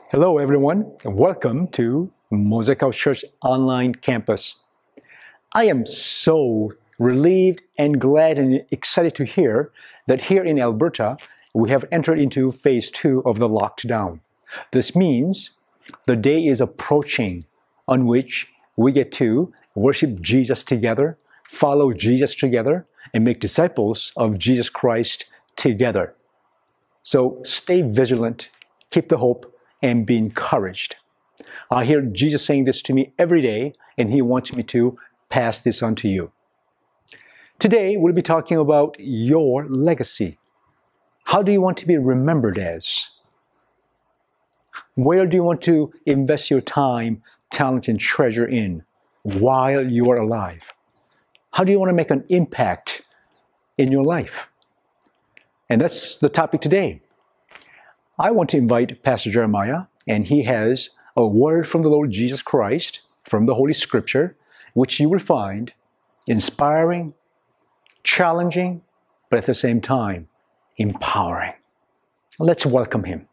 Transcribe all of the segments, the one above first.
Hello, everyone, and welcome to Mosaic House Church Online Campus. I am so relieved and glad and excited to hear that here in Alberta, we have entered into phase 2 of the lockdown. This means the day is approaching on which we get to worship Jesus together, follow Jesus together, and make disciples of Jesus Christ together. So stay vigilant, keep the hope, and be encouraged. I hear Jesus saying this to me every day, and He wants me to pass this on to you. Today, we'll be talking about your legacy. How do you want to be remembered as? Where do you want to invest your time, talent, and treasure in while you are alive? How do you want to make an impact in your life? And that's the topic today. I want to invite Pastor Jeremiah, and he has a word from the Lord Jesus Christ, from the Holy Scripture, which you will find inspiring, challenging, but at the same time, empowering. Let's welcome him.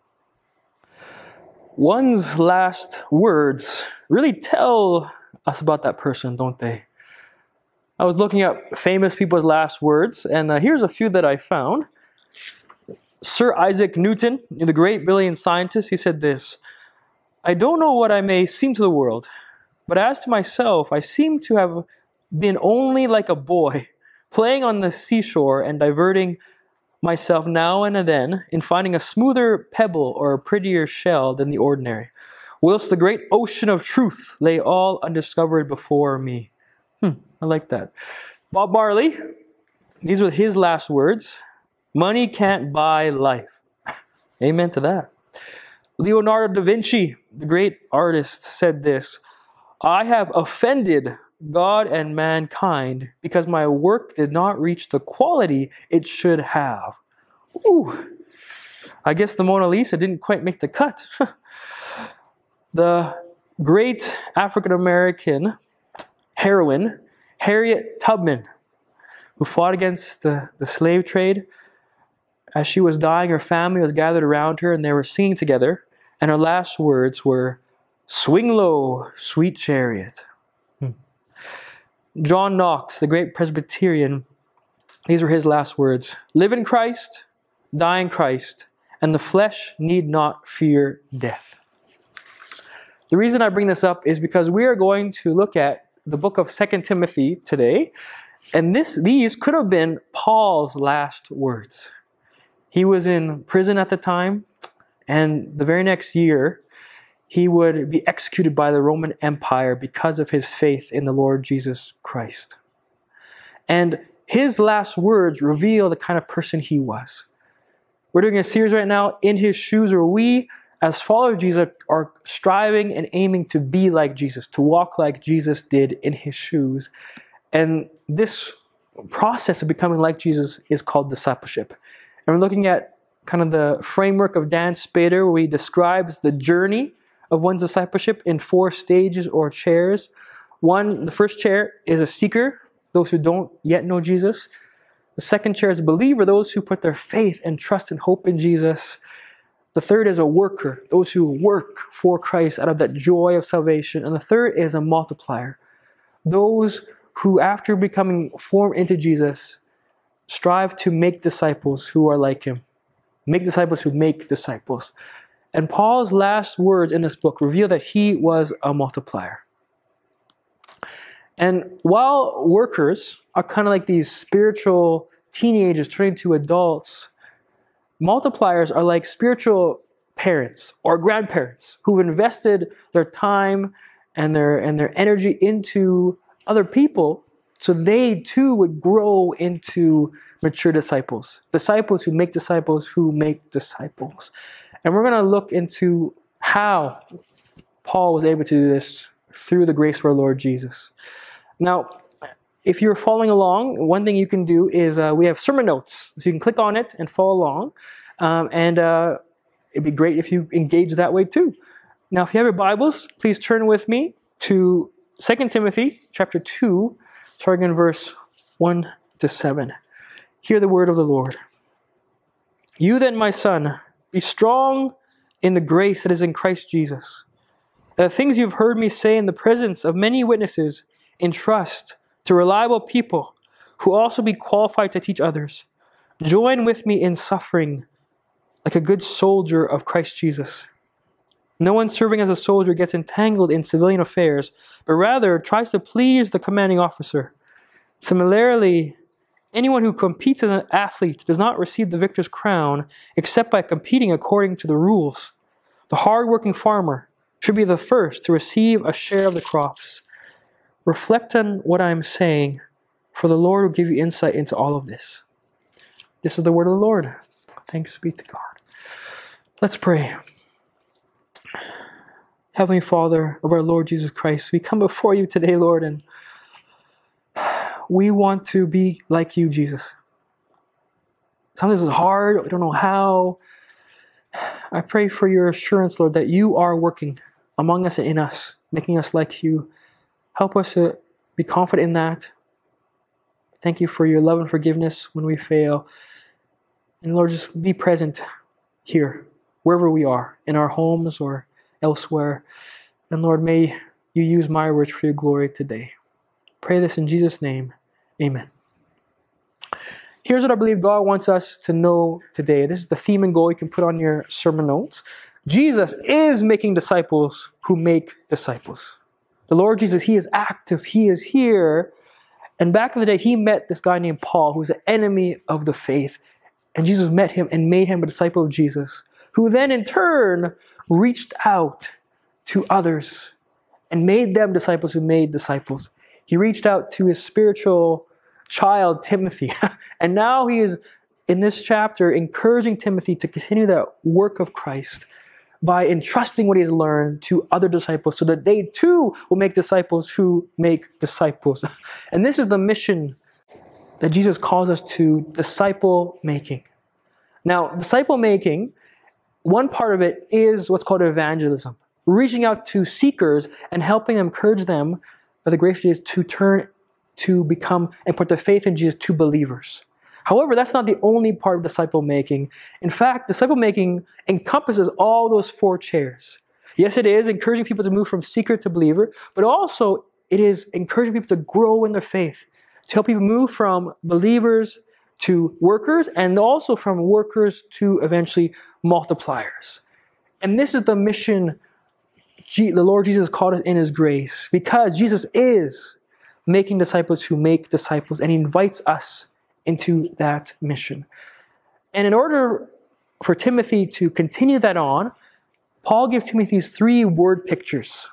One's last words really tell us about that person, don't they? I was looking up famous people's last words, and here's a few that I found. Sir Isaac Newton, the great brilliant scientist, he said this: "I don't know what I may seem to the world, but as to myself, I seem to have been only like a boy, playing on the seashore and diverting myself now and then in finding a smoother pebble or a prettier shell than the ordinary, whilst the great ocean of truth lay all undiscovered before me." I like that. Bob Marley, these were his last words: "Money can't buy life." Amen to that. Leonardo da Vinci, the great artist, said this: "I have offended God and mankind because my work did not reach the quality it should have." Ooh, I guess the Mona Lisa didn't quite make the cut. The great African-American heroine, Harriet Tubman, who fought against the slave trade, as she was dying, her family was gathered around her and they were singing together. And her last words were, "Swing low, sweet chariot." John Knox, the great Presbyterian, these were his last words: "Live in Christ, die in Christ, and the flesh need not fear death." The reason I bring this up is because we are going to look at the book of 2 Timothy today. And these could have been Paul's last words. He was in prison at the time, and the very next year, he would be executed by the Roman Empire because of his faith in the Lord Jesus Christ. And his last words reveal the kind of person he was. We're doing a series right now, In His Shoes, where we, as followers of Jesus, are striving and aiming to be like Jesus, to walk like Jesus did in His shoes. And this process of becoming like Jesus is called discipleship. And we're looking at kind of the framework of Dan Spader, where he describes the journey of one's discipleship in 4 stages or chairs. The first chair is a seeker, those who don't yet know Jesus. The second chair is a believer, those who put their faith and trust and hope in Jesus. The third is a worker, those who work for Christ out of that joy of salvation. And the third is a multiplier, those who, after becoming formed into Jesus, strive to make disciples who are like Him. Make disciples who make disciples. And Paul's last words in this book reveal that he was a multiplier. And while workers are kind of like these spiritual teenagers turning to adults, multipliers are like spiritual parents or grandparents who've invested their time and their energy into other people, so they too would grow into mature disciples. Disciples who make disciples who make disciples. And we're going to look into how Paul was able to do this through the grace of our Lord Jesus. Now, if you're following along, one thing you can do is we have sermon notes. So you can click on it and follow along. And it'd be great if you engage that way too. Now, if you have your Bibles, please turn with me to 2 Timothy chapter 2, starting in verse 1 to 7. Hear the word of the Lord. "You then, my son, be strong in the grace that is in Christ Jesus. And the things you've heard me say in the presence of many witnesses, entrust to reliable people who also be qualified to teach others. Join with me in suffering like a good soldier of Christ Jesus. No one serving as a soldier gets entangled in civilian affairs, but rather tries to please the commanding officer. Similarly, anyone who competes as an athlete does not receive the victor's crown except by competing according to the rules. The hard-working farmer should be the first to receive a share of the crops. Reflect on what I am saying, for the Lord will give you insight into all of this. This is the word of the Lord. Thanks be to God. Let's pray. Heavenly Father of our Lord Jesus Christ, we come before you today, Lord, and we want to be like you, Jesus. Sometimes it's hard. I don't know how. I pray for your assurance, Lord, that you are working among us and in us, making us like you. Help us to be confident in that. Thank you for your love and forgiveness when we fail. And Lord, just be present here, wherever we are, in our homes or elsewhere. And Lord, may you use my words for your glory today. Pray this in Jesus' name. Amen. Here's what I believe God wants us to know today. This is the theme and goal you can put on your sermon notes. Jesus is making disciples who make disciples. The Lord Jesus, He is active. He is here. And back in the day, He met this guy named Paul, who was an enemy of the faith. And Jesus met him and made him a disciple of Jesus, who then in turn reached out to others and made them disciples who made disciples. He reached out to his spiritual child, Timothy. And now he is, in this chapter, encouraging Timothy to continue that work of Christ by entrusting what he has learned to other disciples so that they too will make disciples who make disciples. And this is the mission that Jesus calls us to, disciple making. Now, disciple making, one part of it is what's called evangelism, reaching out to seekers and helping them, encourage them by the grace of Jesus to turn to become and put their faith in Jesus to believers. However, that's not the only part of disciple making. In fact, disciple making encompasses all those four chairs. Yes, it is encouraging people to move from seeker to believer, but also it is encouraging people to grow in their faith, to help people move from believers to workers, and also from workers to eventually multipliers. And this is the mission the Lord Jesus called us in His grace, because Jesus is making disciples who make disciples, and He invites us into that mission. And in order for Timothy to continue that on, Paul gives Timothy these three word pictures.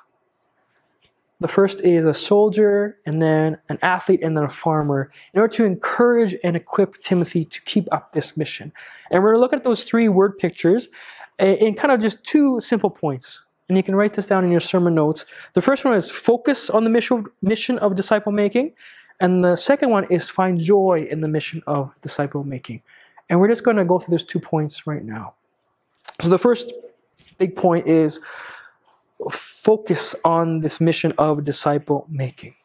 The first is a soldier, and then an athlete, and then a farmer, in order to encourage and equip Timothy to keep up this mission. And we're going to look at those three word pictures in kind of just two simple points. And you can write this down in your sermon notes. The first one is focus on the mission of disciple making. And the second one is find joy in the mission of disciple making. And we're just going to go through those 2 points right now. So the first big point is focus on this mission of disciple making.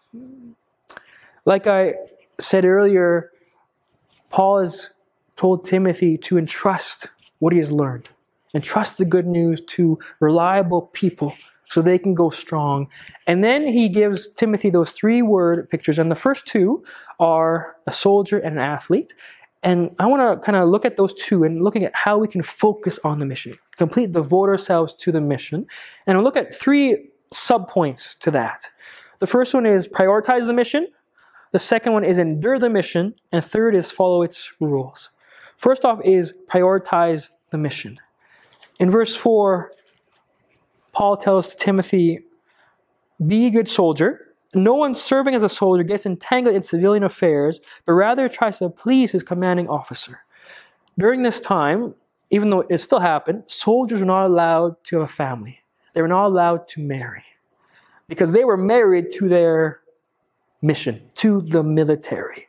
Like I said earlier, Paul has told Timothy to entrust what he has learned. Entrust the good news to reliable people so they can go strong. And then he gives Timothy those three word pictures. And the first two are a soldier and an athlete. And I want to kind of look at those two and looking at how we can focus on the mission, complete, devote ourselves to the mission. And I'll look at three sub-points to that. The first one is prioritize the mission. The second one is endure the mission. And third is follow its rules. First off is prioritize the mission. In verse 4, Paul tells Timothy, be a good soldier. No one serving as a soldier gets entangled in civilian affairs, but rather tries to please his commanding officer. During this time, even though it still happened, soldiers were not allowed to have a family. They were not allowed to marry because they were married to their mission, to the military.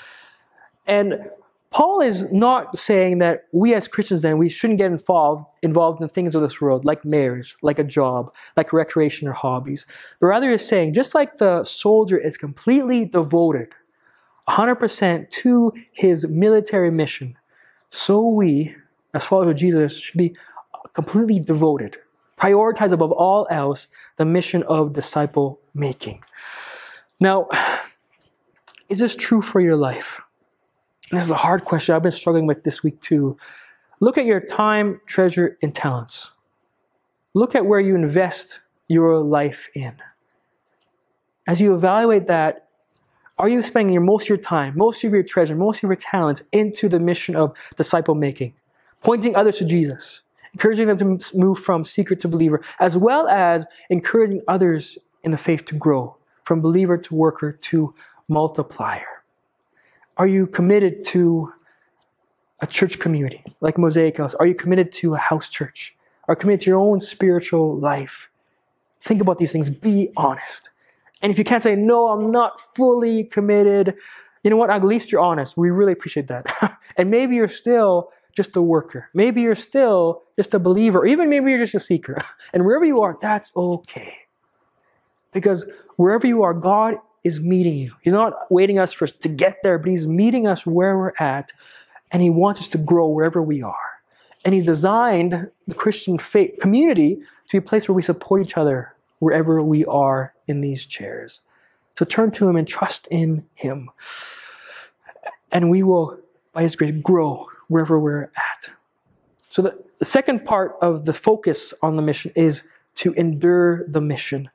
And Paul is not saying that we as Christians then, we shouldn't get involved in things of this world, like marriage, like a job, like recreation or hobbies. But rather he's saying, just like the soldier is completely devoted, 100% to his military mission, so we, as followers of Jesus, should be completely devoted. Prioritize above all else the mission of disciple making. Now, is this true for your life? And this is a hard question I've been struggling with this week too. Look at your time, treasure, and talents. Look at where you invest your life in. As you evaluate that, are you spending most of your time, most of your treasure, most of your talents into the mission of disciple making, pointing others to Jesus, encouraging them to move from seeker to believer, as well as encouraging others in the faith to grow from believer to worker to multiplier? Are you committed to a church community like Mosaic House? Are you committed to a house church? Are you committed to your own spiritual life? Think about these things. Be honest. And if you can't say, no, I'm not fully committed, you know what? At least you're honest. We really appreciate that. And maybe you're still just a worker. Maybe you're still just a believer. Or even maybe you're just a seeker. And wherever you are, that's okay. Because wherever you are, God is meeting you. He's not waiting us to get there, but He's meeting us where we're at. And He wants us to grow wherever we are. And He's designed the Christian faith community to be a place where we support each other wherever we are in these chairs. So turn to Him and trust in Him. And we will, by His grace, grow wherever we're at. So the second part of the focus on the mission is to endure the mission.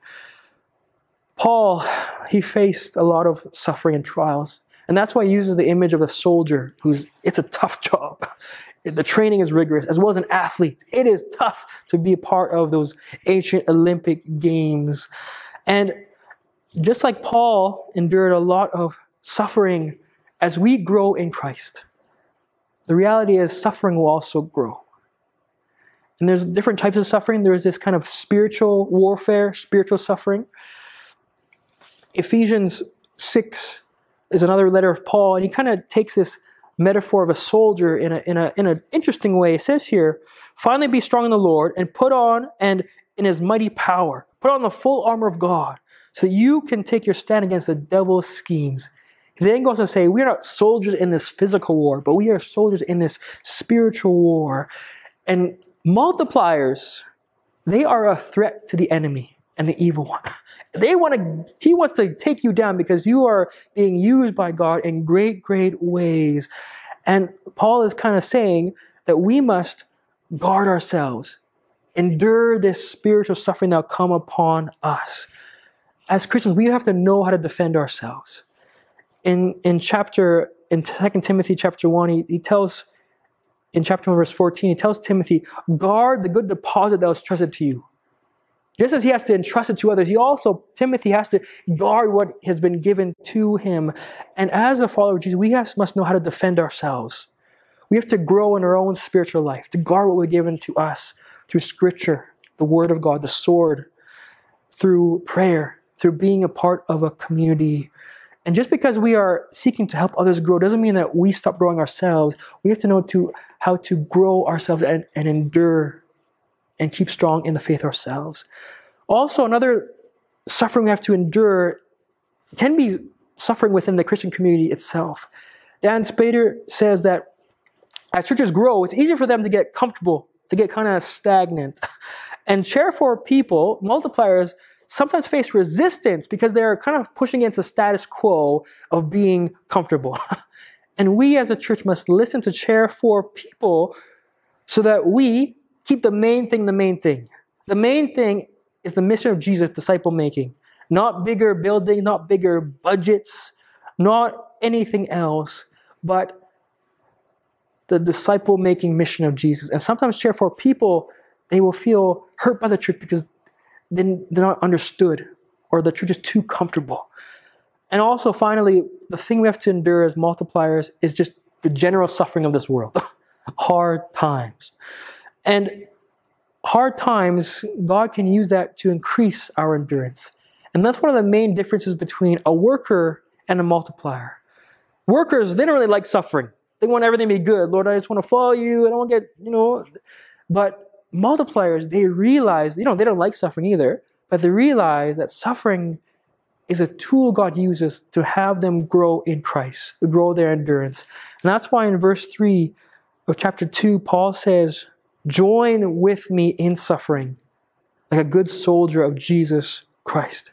Paul, he faced a lot of suffering and trials. And that's why he uses the image of a soldier it's a tough job. The training is rigorous, as well as an athlete. It is tough to be a part of those ancient Olympic Games. And just like Paul endured a lot of suffering, as we grow in Christ, the reality is suffering will also grow. And there's different types of suffering. There's this kind of spiritual warfare, spiritual suffering. Ephesians 6 is another letter of Paul, and he kind of takes this metaphor of a soldier in an interesting way. It says here, finally be strong in the Lord and put on, and in His mighty power, put on the full armor of God so that you can take your stand against the devil's schemes. He then goes on to say, we are not soldiers in this physical war, but we are soldiers in this spiritual war. And multipliers, they are a threat to the enemy and the evil one. He wants to take you down because you are being used by God in great, great ways. And Paul is kind of saying that we must guard ourselves, endure this spiritual suffering that will come upon us. As Christians, we have to know how to defend ourselves. In 2 Timothy chapter 1, he tells, in chapter 1, verse 14, he tells Timothy, guard the good deposit that was trusted to you. Just as he has to entrust it to others, Timothy has to guard what has been given to him. And as a follower of Jesus, we must know how to defend ourselves. We have to grow in our own spiritual life, to guard what was given to us through Scripture, the Word of God, the sword, through prayer, through being a part of a community. And just because we are seeking to help others grow doesn't mean that we stop growing ourselves. We have to know how to grow ourselves and endure and keep strong in the faith ourselves. Also, another suffering we have to endure can be suffering within the Christian community itself. Dan Spader says that as churches grow, it's easier for them to get comfortable, to get kind of stagnant. And Chair for people, multipliers, sometimes face resistance because they're kind of pushing against the status quo of being comfortable. And we as a church must listen to Chair for people so that we keep the main thing the main thing. The main thing is the mission of Jesus, disciple making. Not bigger buildings, not bigger budgets, not anything else, but the disciple making mission of Jesus. And sometimes Chair for people, they will feel hurt by the church because they're not understood or the church is too comfortable. And also, finally, the thing we have to endure as multipliers is just the general suffering of this world. Hard times. And hard times, God can use that to increase our endurance. And that's one of the main differences between a worker and a multiplier. Workers, they don't really like suffering. They want everything to be good. Lord, I just want to follow you. I don't want to get, But multipliers, they realize, they don't like suffering either, but they realize that suffering is a tool God uses to have them grow in Christ, to grow their endurance. And that's why in verse 3 of chapter 2, Paul says, join with me in suffering like a good soldier of Jesus Christ.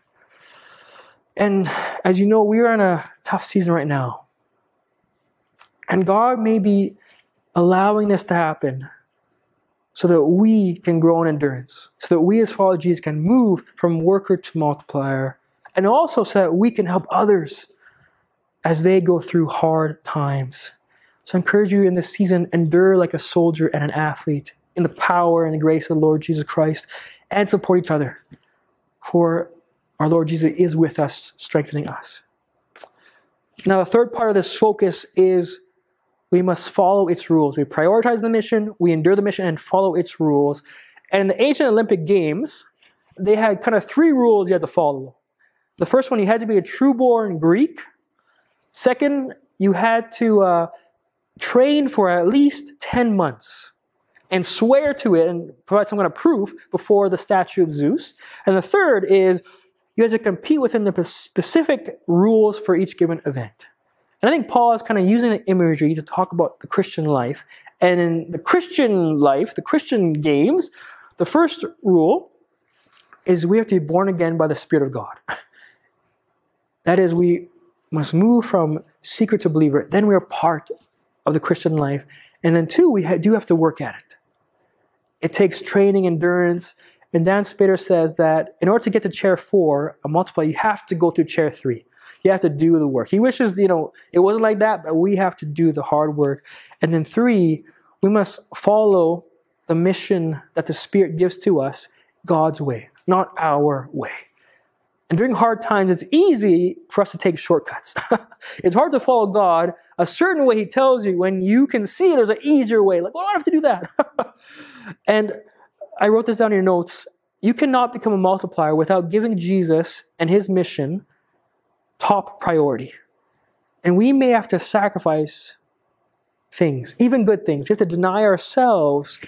And as you know, we are in a tough season right now. And God may be allowing this to happen so that we can grow in endurance, so that we as followers of Jesus can move from worker to multiplier, and also so that we can help others as they go through hard times. So I encourage you in this season, endure like a soldier and an athlete in the power and the grace of the Lord Jesus Christ, and support each other. For our Lord Jesus is with us, strengthening us. Now, the third part of this focus is we must follow its rules. We prioritize the mission, we endure the mission, and follow its rules. And in the ancient Olympic Games, they had kind of 3 rules you had to follow. The first one, you had to be a true-born Greek. Second, you had to train for at least 10 months and swear to it and provide some kind of proof before the statue of Zeus. And the third is you had to compete within the specific rules for each given event. And I think Paul is kind of using the imagery to talk about the Christian life. And in the Christian life, the Christian games, the first rule is we have to be born again by the Spirit of God. That is, we must move from seeker to believer. Then we are part of the Christian life. And then 2, we do have to work at it. It takes training, endurance. And Dan Spader says that in order to get to chair 4, a multiplier, you have to go through chair 3. You have to do the work. He wishes, it wasn't like that, but we have to do the hard work. And then 3, we must follow the mission that the Spirit gives to us, God's way, not our way. And during hard times, it's easy for us to take shortcuts. It's hard to follow God a certain way He tells you when you can see there's an easier way. Like, well, I don't have to do that. And I wrote this down in your notes. You cannot become a multiplier without giving Jesus and His mission top priority. And we may have to sacrifice things, even good things. We have to deny ourselves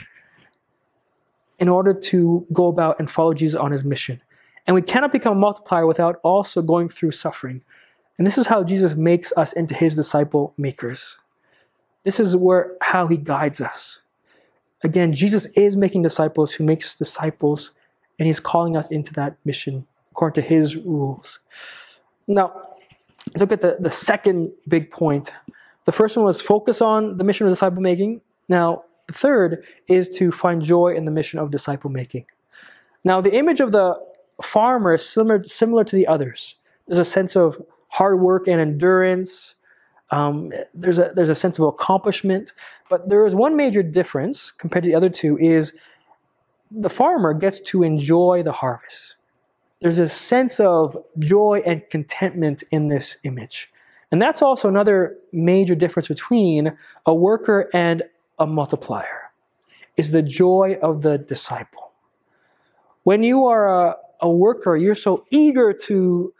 in order to go about and follow Jesus on His mission. And we cannot become a multiplier without also going through suffering. And this is how Jesus makes us into His disciple makers. This is how He guides us. Again, Jesus is making disciples who makes disciples, and He's calling us into that mission according to His rules. Now, let's look at the second big point. The first one was focus on the mission of disciple making. Now, the third is to find joy in the mission of disciple making. Now, the image of the farmer is similar to the others. There's a sense of hard work and endurance. There's a sense of accomplishment. But there is one major difference compared to the other 2 is the farmer gets to enjoy the harvest. There's a sense of joy and contentment in this image. And that's also another major difference between a worker and a multiplier, is the joy of the disciple. When you are a worker, you're so eager to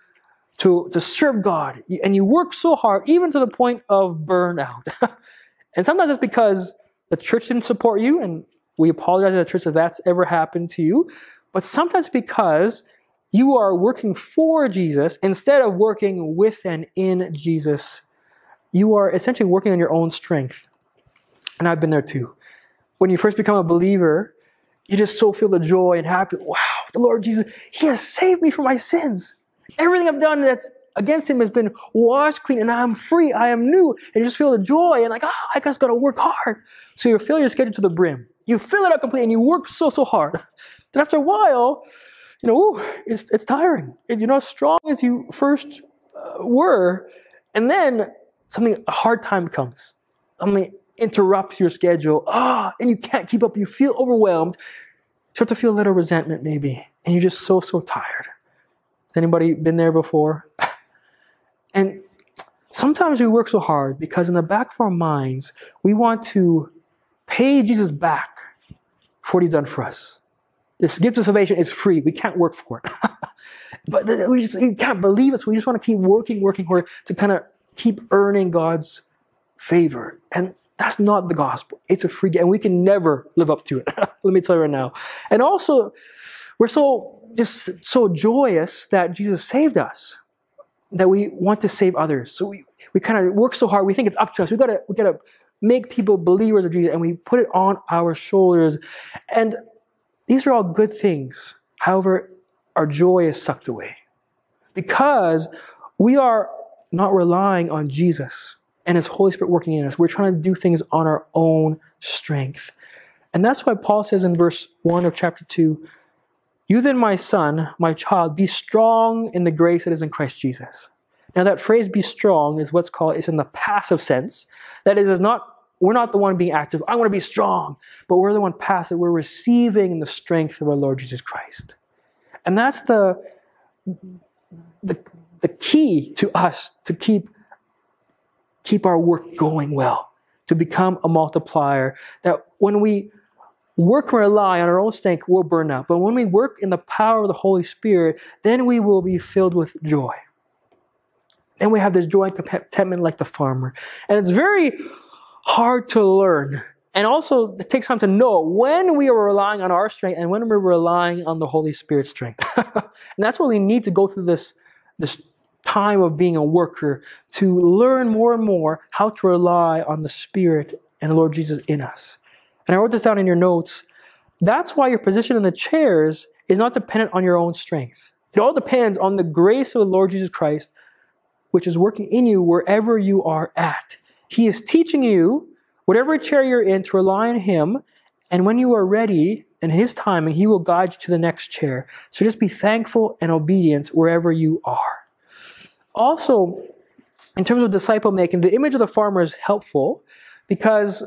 serve God, and you work so hard, even to the point of burnout. And sometimes it's because the church didn't support you, and we apologize to the church if that's ever happened to you. But sometimes because you are working for Jesus instead of working with and in Jesus. You are essentially working on your own strength. And I've been there too. When you first become a believer, you just so feel the joy and happy. Wow, the Lord Jesus, He has saved me from my sins. Everything I've done that's against Him has been washed clean, and I'm free, I am new. And you just feel the joy and I just got to work hard. So you fill your schedule to the brim. You fill it up completely and you work so hard. Then after a while, it's tiring. And you're not as strong as you first were. And then a hard time comes. Something interrupts your schedule. And you can't keep up. You feel overwhelmed. You start to feel a little resentment maybe. And you're just so tired. Has anybody been there before? And sometimes we work so hard because in the back of our minds, we want to pay Jesus back for what He's done for us. This gift of salvation is free. We can't work for it. But we can't believe it, so we just want to keep working hard to kind of keep earning God's favor. And that's not the gospel. It's a free gift, and we can never live up to it. Let me tell you right now. And also, we're so joyous that Jesus saved us that we want to save others. So we kind of work so hard. We think it's up to us. We gotta make people believers of Jesus, and we put it on our shoulders. And these are all good things. However, our joy is sucked away because we are not relying on Jesus and His Holy Spirit working in us. We're trying to do things on our own strength. And that's why Paul says in verse 1 of chapter 2, "You then, my son, my child, be strong in the grace that is in Christ Jesus." Now that phrase "be strong" is what's called, it's in the passive sense. That is we're not the one being active, I want to be strong, but we're the one passive. We're receiving the strength of our Lord Jesus Christ. And that's the key to us to keep our work going well, to become a multiplier. That when we work and rely on our own strength, we'll burn out. But when we work in the power of the Holy Spirit, then we will be filled with joy. Then we have this joy and contentment like the farmer. And it's very hard to learn. And also, it takes time to know when we are relying on our strength and when we're relying on the Holy Spirit's strength. And that's why we need to go through this time of being a worker, to learn more and more how to rely on the Spirit and the Lord Jesus in us. And I wrote this down in your notes. That's why your position in the chairs is not dependent on your own strength. It all depends on the grace of the Lord Jesus Christ, which is working in you wherever you are at. He is teaching you, whatever chair you're in, to rely on Him. And when you are ready, in His timing, He will guide you to the next chair. So just be thankful and obedient wherever you are. Also, in terms of disciple making, the image of the farmer is helpful because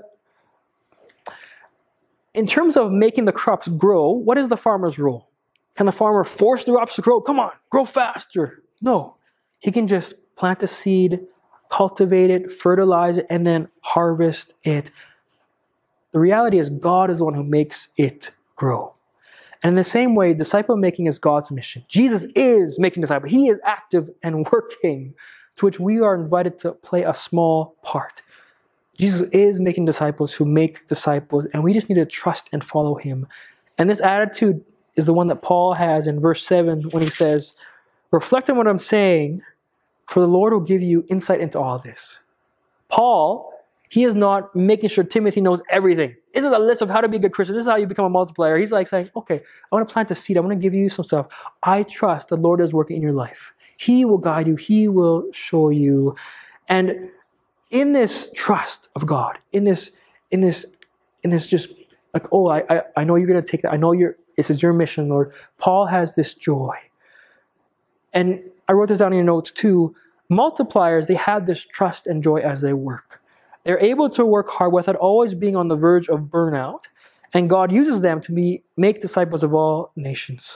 in terms of making the crops grow, what is the farmer's role? Can the farmer force the crops to grow? Come on, grow faster. No. He can just plant the seed, cultivate it, fertilize it, and then harvest it. The reality is God is the one who makes it grow. And in the same way, disciple making is God's mission. Jesus is making disciples. He is active and working, to which we are invited to play a small part. Jesus is making disciples who make disciples, and we just need to trust and follow Him. And this attitude is the one that Paul has in verse 7 when he says, "Reflect on what I'm saying, for the Lord will give you insight into all this." Paul, he is not making sure Timothy knows everything. This is a list of how to be a good Christian. This is how you become a multiplier. He's like saying, okay, I want to plant a seed. I want to give you some stuff. I trust the Lord is working in your life. He will guide you. He will show you. And in this trust of God, in this just like, oh, I know you're going to take that. I know this is your mission, Lord. Paul has this joy. And I wrote this down in your notes too. Multipliers, they have this trust and joy as they work. They're able to work hard without always being on the verge of burnout. And God uses them to make disciples of all nations.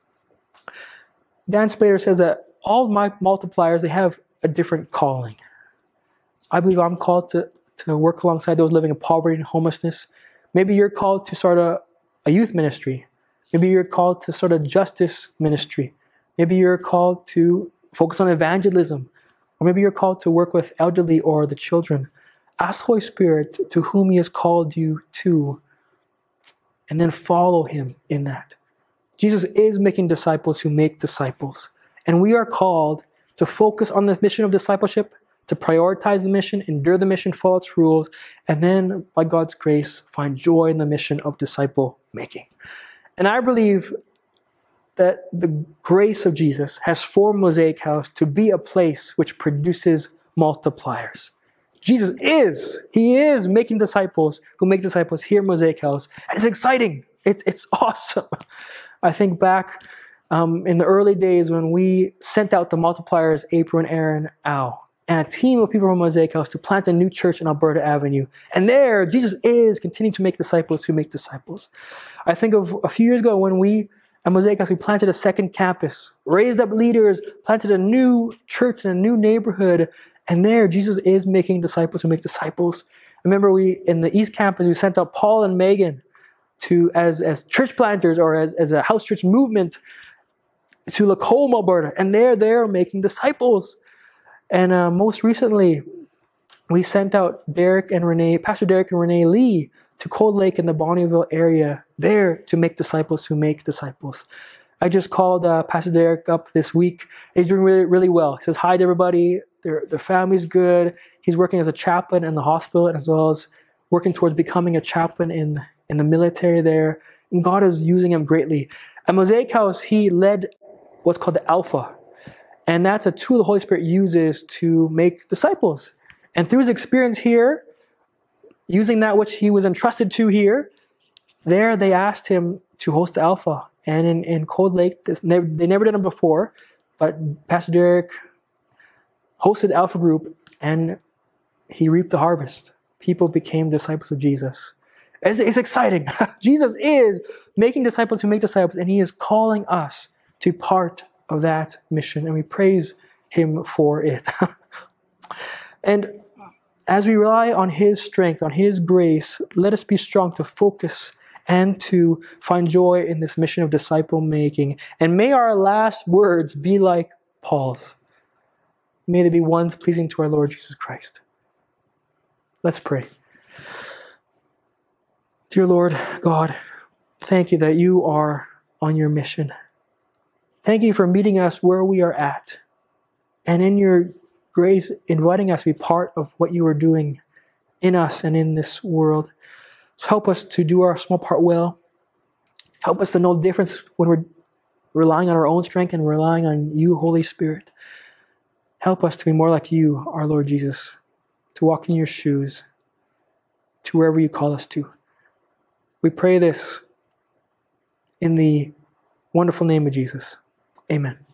Dan Splater says that all my multipliers, they have a different calling. I believe I'm called to work alongside those living in poverty and homelessness. Maybe you're called to start a youth ministry. Maybe you're called to start a justice ministry. Maybe you're called to focus on evangelism. Or maybe you're called to work with elderly or the children. Ask the Holy Spirit to whom He has called you to, and then follow Him in that. Jesus is making disciples who make disciples. And we are called to focus on the mission of discipleship, to prioritize the mission, endure the mission, follow its rules, and then, by God's grace, find joy in the mission of disciple making. And I believe that the grace of Jesus has formed Mosaic House to be a place which produces multipliers. Jesus He is making disciples who make disciples here at Mosaic House. And it's exciting. It's awesome. I think back in the early days when we sent out the multipliers, April and Aaron, Al, and a team of people from Mosaic House to plant a new church in Alberta Avenue. And there, Jesus is continuing to make disciples who make disciples. I think of a few years ago when at Mosaic House, we planted a second campus, raised up leaders, planted a new church in a new neighborhood. And there, Jesus is making disciples who make disciples. I remember in the East Campus, we sent out Paul and Megan as church planters or as a house church movement to Lacombe, Alberta. And they're making disciples. And most recently, we sent out Pastor Derek and Renee Lee to Cold Lake in the Bonnieville area there to make disciples who make disciples. I just called Pastor Derek up this week. He's doing really, really well. He says hi to everybody. their family's good. He's working as a chaplain in the hospital, and as well as working towards becoming a chaplain in the military there. And God is using him greatly. At Mosaic House, he led what's called the Alpha. And that's a tool the Holy Spirit uses to make disciples. And through his experience here, using that which he was entrusted to here, there they asked him to host the Alpha. And in Cold Lake, they never did it before, but Pastor Derek hosted the Alpha group and he reaped the harvest. People became disciples of Jesus. It's exciting. Jesus is making disciples who make disciples, and he is calling us to be part of that mission, and we praise him for it. And as we rely on his strength, on his grace, let us be strong to focus and to find joy in this mission of disciple making. And may our last words be like Paul's. May they be ones pleasing to our Lord Jesus Christ. Let's pray. Dear Lord God, thank you that you are on your mission. Thank you for meeting us where we are at, and in your grace, inviting us to be part of what you are doing in us and in this world. So help us to do our small part well. Help us to know the difference when we're relying on our own strength and relying on you, Holy Spirit. Help us to be more like you, our Lord Jesus, to walk in your shoes, to wherever you call us to. We pray this in the wonderful name of Jesus. Amen.